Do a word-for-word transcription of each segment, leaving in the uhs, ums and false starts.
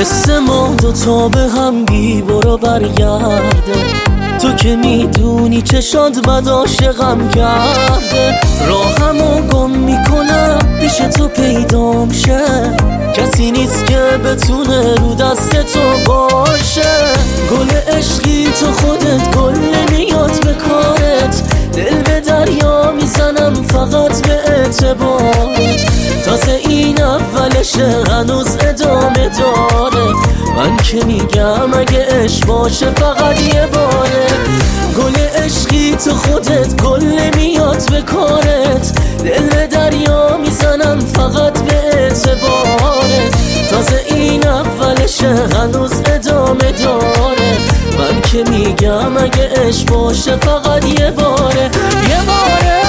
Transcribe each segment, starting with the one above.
حس ما دوتا به هم بی برو برگرده. تو که میدونی چشات بد عاشقم کرده. راهمو گم میکنم پیش تو پیدام شه. کسی نیست که بتونه رو دست تو باشه. گل عشقی تو خودت گل نمیاد به کارت. دل به دریا میزنم فقط به اعتبارت. تازه این اولشه هنوز ادامه داره. من که میگم اگه عشق باشه فقط یه باره. گل عشقی تو خودت گل نمیاد به کارت. دل به دریا میزنم فقط به اعتبارت. تازه این اولشه هنوز ادامه داره. من که میگم اگه عشق باشه فقط یه باره یه باره.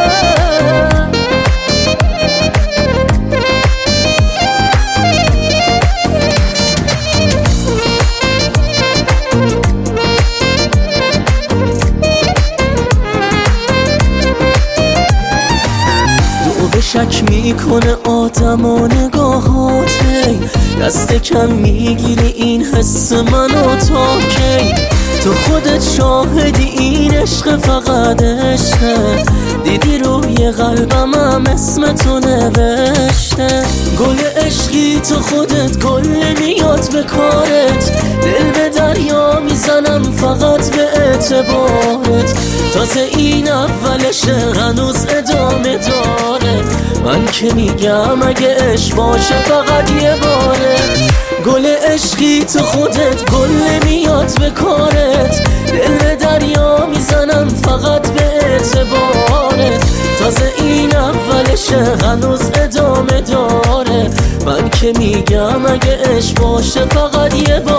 شک میکنه آدم و نگاهاتی. دست کم میگیری این حس منو تا کی. تو خودت شاهدی این عشق فقط عشقه. دیدی روی قلبم هم اسم تو نوشته. گل عشقی تو خودت گل نمیاد به کارت. دل به دریا میزنم فقط به اعتبارت. تازه این اولشه هنوز ادامه داره. من که میگم اگه عشق باشه فقط یه باره. گل عشقی تو خودت گل نمیاد به کارت. دل به دریا میزنم فقط به اعتبارت. تازه این اولشه هنوز ادامه داره. من که میگم اگه عشق باشه فقط یه باره.